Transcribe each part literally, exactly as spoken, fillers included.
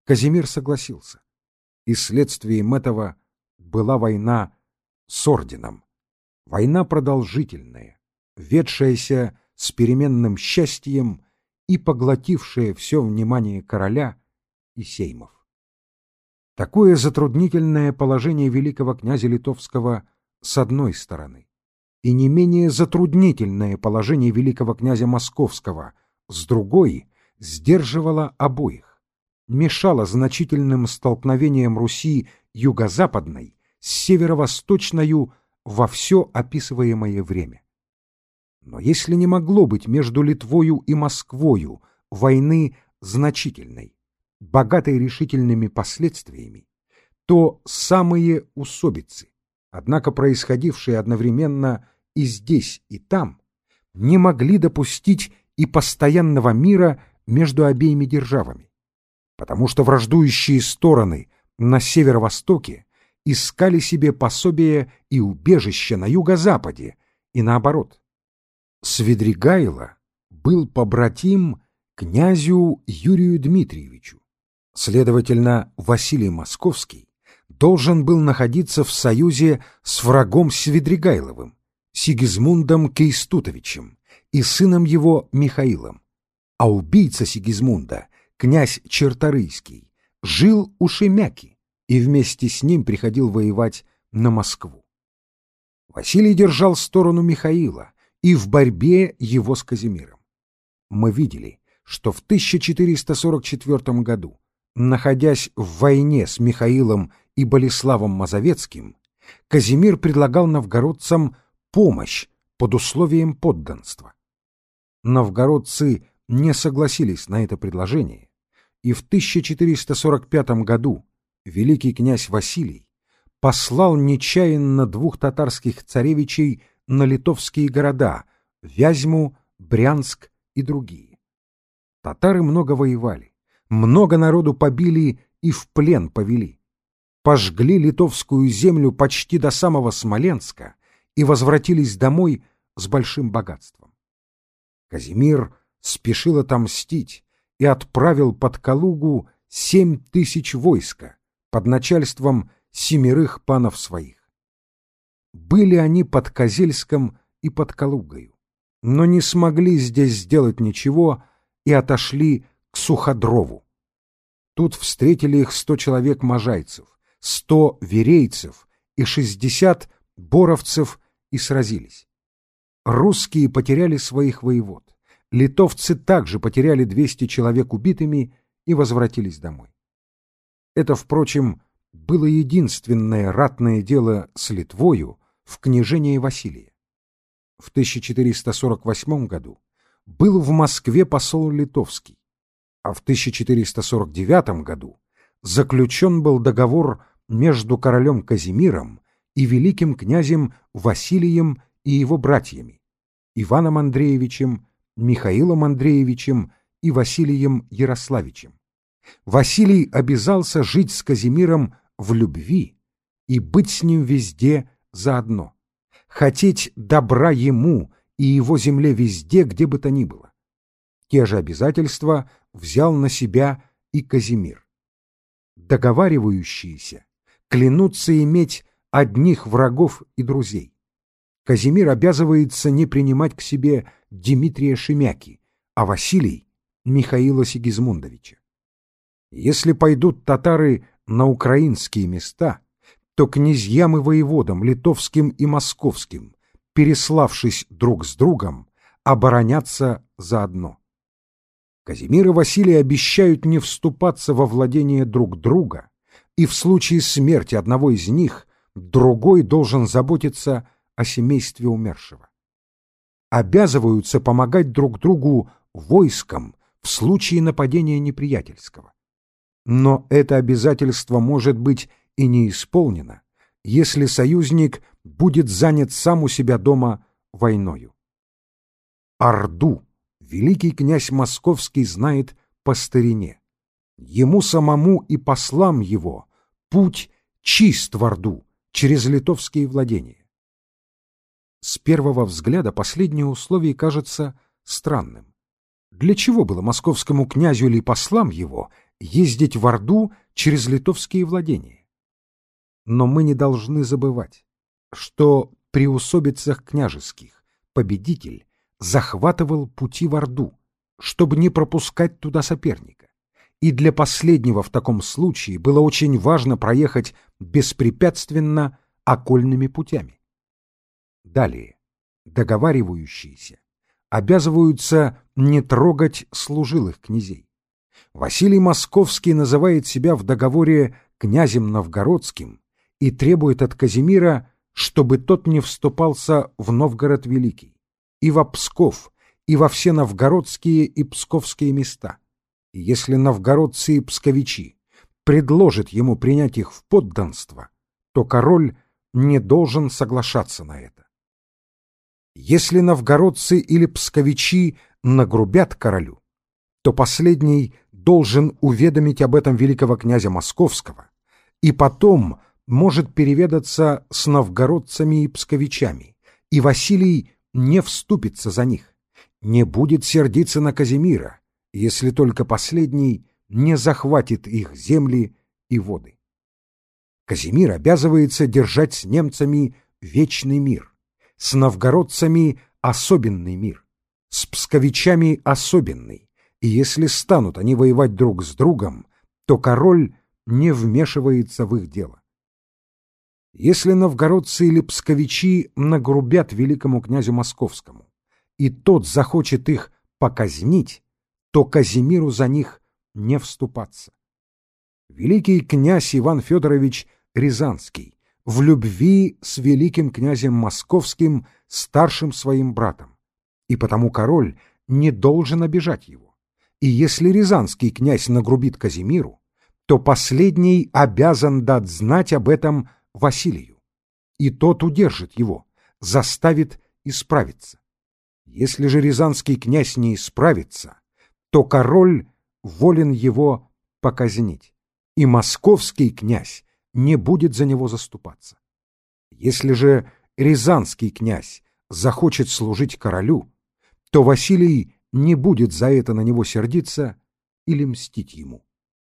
Казимир согласился, и следствием этого была война с орденом. Война продолжительная, ведшаяся с переменным счастьем и поглотившая все внимание короля и сеймов. Такое затруднительное положение великого князя Литовского с одной стороны, и не менее затруднительное положение великого князя Московского с другой сдерживало обоих, мешало значительным столкновениям Руси юго-западной с северо-восточною во все описываемое время. Но если не могло быть между Литвою и Москвою войны значительной, богатой решительными последствиями, то самые усобицы, однако происходившие одновременно и здесь, и там, не могли допустить и постоянного мира между обеими державами, потому что враждующие стороны на северо-востоке искали себе пособие и убежище на юго-западе, и наоборот. Свидригайло был побратим князю Юрию Дмитриевичу. Следовательно, Василий Московский должен был находиться в союзе с врагом Свидригайловым, Сигизмундом Кейстутовичем и сыном его Михаилом, а убийца Сигизмунда, князь Черторийский, жил у Шемяки и вместе с ним приходил воевать на Москву. Василий держал сторону Михаила и в борьбе его с Казимиром. Мы видели, что в тысяча четыреста сорок четвёртом году, находясь в войне с Михаилом и Болеславом Мазовецким, Казимир предлагал новгородцам помощь под условием подданства. Новгородцы не согласились на это предложение, и в тысяча четыреста сорок пятом году великий князь Василий послал нечаянно двух татарских царевичей на литовские города Вязьму, Брянск и другие. Татары много воевали, много народу побили и в плен повели, пожгли литовскую землю почти до самого Смоленска и возвратились домой с большим богатством. Казимир спешил отомстить и отправил под Калугу семь тысяч войска под начальством семерых панов своих. Были они под Козельском и под Калугою, но не смогли здесь сделать ничего и отошли к Суходрову. Тут встретили их сто человек можайцев, сто верейцев и шестьдесят боровцев и сразились. Русские потеряли своих воевод, литовцы также потеряли двести человек убитыми и возвратились домой. Это, впрочем, было единственное ратное дело с Литвою в княжении Василия. В тысяча четыреста сорок восьмом году был в Москве посол литовский, а в тысяча четыреста сорок девятом году заключен был договор между королем Казимиром и великим князем Василием и его братьями Иваном Андреевичем, Михаилом Андреевичем и Василием Ярославичем. Василий обязался жить с Казимиром в любви и быть с ним везде заодно, хотеть добра ему и его земле везде, где бы то ни было. Те же обязательства взял на себя и Казимир. Договаривающиеся клянутся иметь одних врагов и друзей. Казимир обязывается не принимать к себе Дмитрия Шемяки, а Василий — Михаила Сигизмундовича. Если пойдут татары на украинские места, то князьям и воеводам, литовским и московским, переславшись друг с другом, оборонятся заодно. Казимир и Василий обещают не вступаться во владение друг друга, и в случае смерти одного из них другой должен заботиться о семействе умершего. Обязываются помогать друг другу войскам в случае нападения неприятельского. Но это обязательство может быть и не исполнено, если союзник будет занят сам у себя дома войною. Орду великий князь Московский знает по старине. Ему самому и послам его путь чист в Орду через литовские владения. С первого взгляда последнее условие кажется странным. Для чего было московскому князю или послам его ездить в Орду через литовские владения. Но мы не должны забывать, что при усобицах княжеских победитель захватывал пути в Орду, чтобы не пропускать туда соперника. И для последнего в таком случае было очень важно проехать беспрепятственно окольными путями. Далее, договаривающиеся обязываются не трогать служилых князей. Василий Московский называет себя в договоре князем новгородским и требует от Казимира, чтобы тот не вступался в Новгород Великий, и во Псков, и во все новгородские и псковские места. И если новгородцы и псковичи предложат ему принять их в подданство, то король не должен соглашаться на это. Если новгородцы или псковичи нагрубят королю, то последний должен уведомить об этом великого князя Московского, и потом может переведаться с новгородцами и псковичами, и Василий не вступится за них, не будет сердиться на Казимира, если только последний не захватит их земли и воды. Казимир обязывается держать с немцами вечный мир, с новгородцами особенный мир, с псковичами особенный, и если станут они воевать друг с другом, то король не вмешивается в их дело. Если новгородцы или псковичи нагрубят великому князю Московскому, и тот захочет их показнить, то Казимиру за них не вступаться. Великий князь Иван Федорович Рязанский в любви с великим князем Московским, старшим своим братом, и потому король не должен обижать его. И если рязанский князь нагрубит Казимиру, то последний обязан дать знать об этом Василию, и тот удержит его, заставит исправиться. Если же рязанский князь не исправится, то король волен его показнить, и московский князь не будет за него заступаться. Если же рязанский князь захочет служить королю, то Василий не будет за это на него сердиться или мстить ему.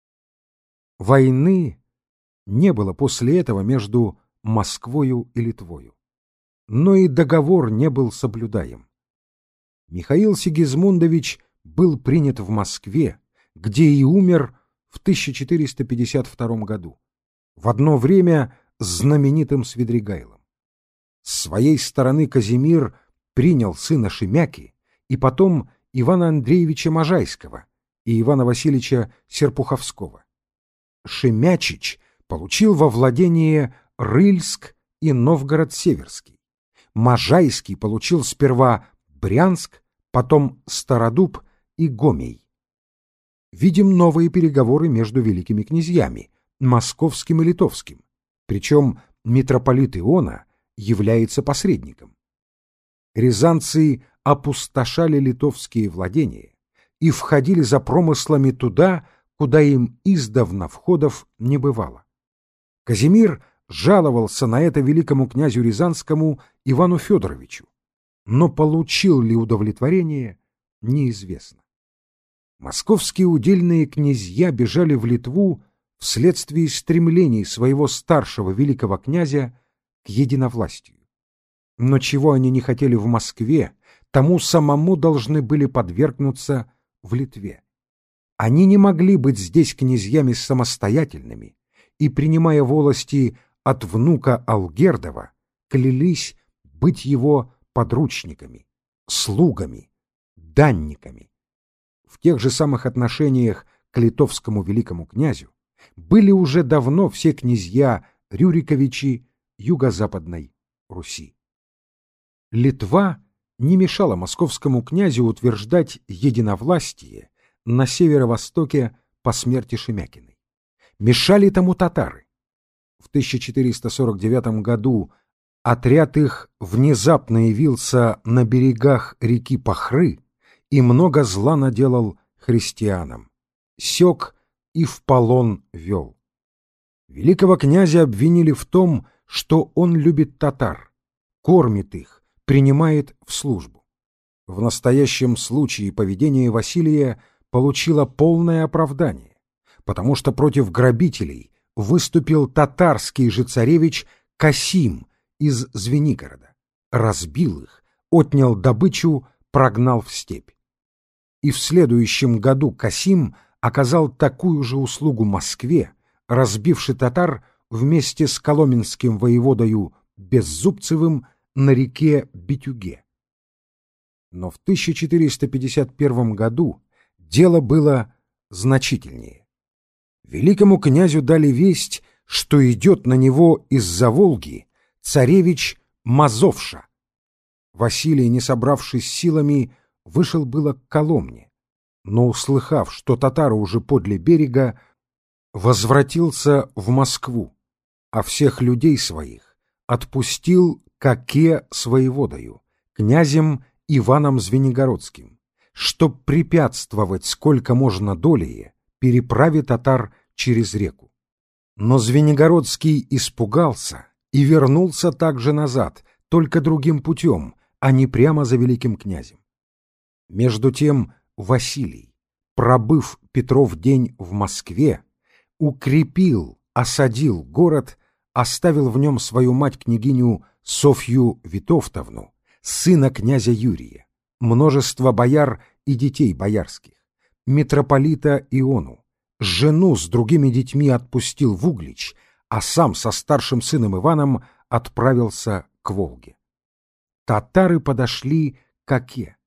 Войны не было после этого между Москвою и Литвою, но и договор не был соблюдаем. Михаил Сигизмундович был принят в Москве, где и умер в тысяча четыреста пятьдесят втором году, в одно время с знаменитым Свидригайлом. С своей стороны Казимир принял сына Шемяки и потом Ивана Андреевича Можайского и Ивана Васильевича Серпуховского. Шемячич получил во владение Рыльск и Новгород-Северский. Можайский получил сперва Брянск, потом Стародуб и Гомей. Видим новые переговоры между великими князьями, московским и литовским, причем митрополит Иона является посредником. Рязанцы опустошали литовские владения и входили за промыслами туда, куда им издавна входов не бывало. Казимир жаловался на это великому князю Рязанскому Ивану Федоровичу, но получил ли удовлетворение, неизвестно. Московские удельные князья бежали в Литву вследствие стремлений своего старшего великого князя к единовластию. Но чего они не хотели в Москве, тому самому должны были подвергнуться в Литве. Они не могли быть здесь князьями самостоятельными и, принимая волости от внука Алгердова, клялись быть его подручниками, слугами, данниками. В тех же самых отношениях к литовскому великому князю были уже давно все князья Рюриковичи юго-западной Руси. Литва не мешала московскому князю утверждать единовластие на северо-востоке по смерти Шемякиной. Мешали тому татары. В тысяча четыреста сорок девятом году отряд их внезапно явился на берегах реки Пахры и много зла наделал христианам, сёк и в полон вел. Великого князя обвинили в том, что он любит татар, кормит их, принимает в службу. В настоящем случае поведение Василия получило полное оправдание, потому что против грабителей выступил татарский же царевич Касим из Звенигорода, разбил их, отнял добычу, прогнал в степь. И в следующем году Касим оказал такую же услугу Москве, разбивши татар вместе с коломенским воеводою Беззубцевым на реке Битюге. Но в тысяча четыреста пятьдесят первом году дело было значительнее. Великому князю дали весть, что идет на него из-за Волги царевич Мазовша. Василий, не собравшись силами, вышел было к Коломне, но, услыхав, что татары уже подле берега, возвратился в Москву, а всех людей своих отпустил к Оке с воеводою, князем Иваном Звенигородским, чтоб препятствовать сколько можно долее переправе татар через реку. Но Звенигородский испугался и вернулся также назад, только другим путем, а не прямо за великим князем. Между тем Василий, пробыв Петров день в Москве, укрепил, осадил город, оставил в нем свою мать-княгиню Софью Витовтовну, сына князя Юрия, множество бояр и детей боярских, митрополита Иону, жену с другими детьми отпустил в Углич, а сам со старшим сыном Иваном отправился к Волге. Татары подошли к Оке.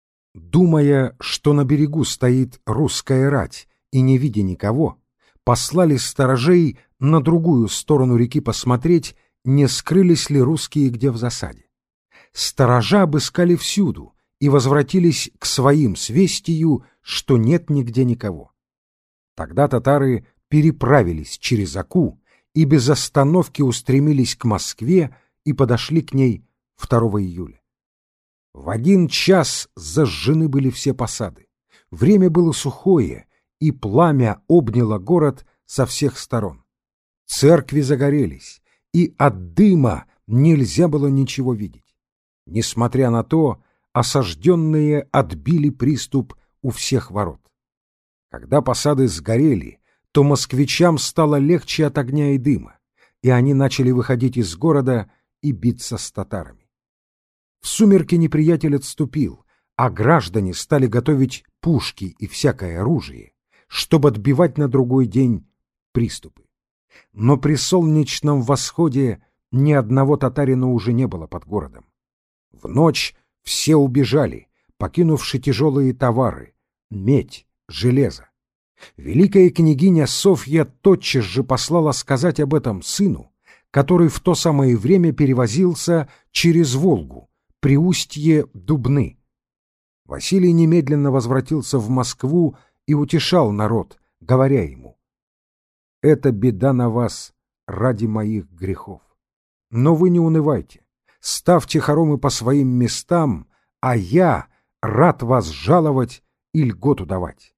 Думая, что на берегу стоит русская рать, и не видя никого, послали сторожей на другую сторону реки посмотреть, не скрылись ли русские где в засаде. Сторожа обыскали всюду и возвратились к своим с вестью, что нет нигде никого. Тогда татары переправились через Оку и без остановки устремились к Москве и подошли к ней второго июля. В один час зажжены были все посады. Время было сухое, и пламя обняло город со всех сторон. Церкви загорелись, и от дыма нельзя было ничего видеть. Несмотря на то, осажденные отбили приступ у всех ворот. Когда посады сгорели, то москвичам стало легче от огня и дыма, и они начали выходить из города и биться с татарами. В сумерки неприятель отступил, а граждане стали готовить пушки и всякое оружие, чтобы отбивать на другой день приступы. Но при солнечном восходе ни одного татарина уже не было под городом. В ночь все убежали, покинувши тяжелые товары — медь, железо. Великая княгиня Софья тотчас же послала сказать об этом сыну, который в то самое время перевозился через Волгу, при устье Дубны. Василий немедленно возвратился в Москву и утешал народ, говоря ему: «Это беда на вас ради моих грехов. Но вы не унывайте. Ставьте хоромы по своим местам, а я рад вас жаловать и льготу давать».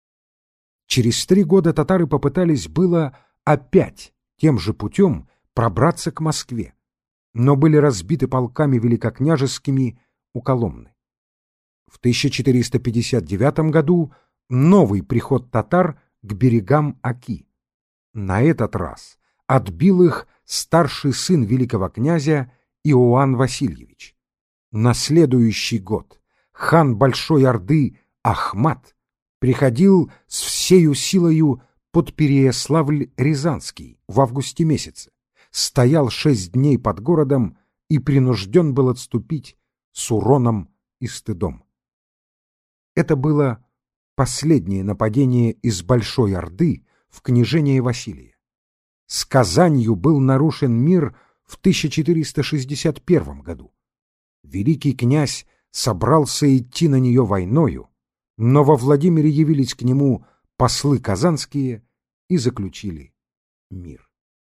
Через три года татары попытались было опять тем же путем пробраться к Москве, но были разбиты полками великокняжескими у Коломны. В тысяча четыреста пятьдесят девятом году новый приход татар к берегам Оки. На этот раз отбил их старший сын великого князя Иоанн Васильевич. На следующий год хан Большой Орды Ахмат приходил с всею силою под Переяславль-Рязанский в августе месяце, стоял шесть дней под городом и принужден был отступить с уроном и стыдом. Это было последнее нападение из Большой Орды в княжение Василия. С Казанью был нарушен мир в тысяча четыреста шестьдесят первом году. Великий князь собрался идти на нее войною, но во Владимире явились к нему послы казанские и заключили мир.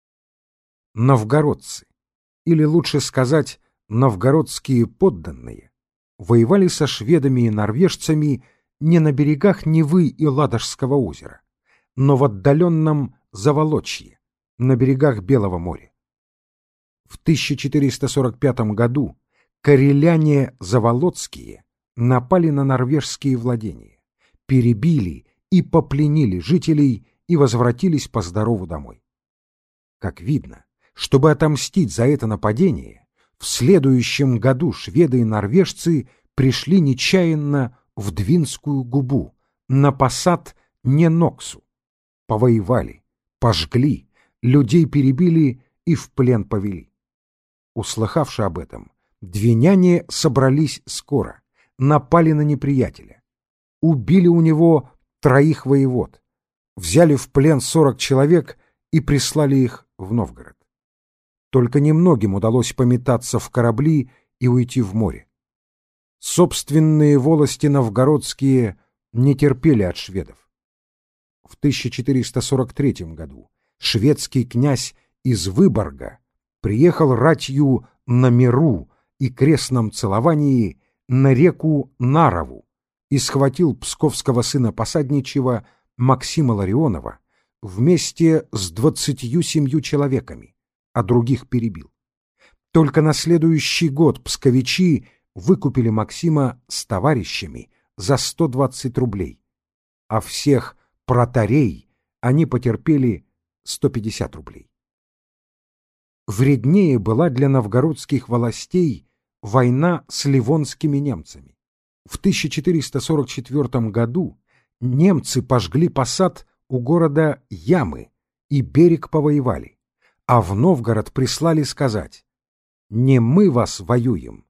Новгородцы, или лучше сказать, новгородские подданные, воевали со шведами и норвежцами не на берегах Невы и Ладожского озера, но в отдаленном Заволочье, на берегах Белого моря. В тысяча четыреста сорок пятом году кареляне заволоцкие напали на норвежские владения, перебили и попленили жителей и возвратились по здорову домой. Как видно, чтобы отомстить за это нападение, в следующем году шведы и норвежцы пришли нечаянно в Двинскую губу, на посад Неноксу. Повоевали, пожгли, людей перебили и в плен повели. Услыхавши об этом, двиняне собрались скоро, напали на неприятеля. Убили у него троих воевод, взяли в плен сорок человек и прислали их в Новгород. Только немногим удалось пометаться в корабли и уйти в море. Собственные волости новгородские не терпели от шведов. В тысяча четыреста сорок третьем году шведский князь из Выборга приехал ратью на миру и крестном целовании на реку Нарову и схватил псковского сына посадничьего Максима Ларионова вместе с двадцатью семью человеками, а других перебил. Только на следующий год псковичи выкупили Максима с товарищами за сто двадцать рублей, а всех протарей они потерпели сто пятьдесят рублей. Вреднее была для новгородских властей война с ливонскими немцами. В тысяча четыреста сорок четвёртом году немцы пожгли посад у города Ямы и берег повоевали, а в Новгород прислали сказать: «Не мы вас воюем,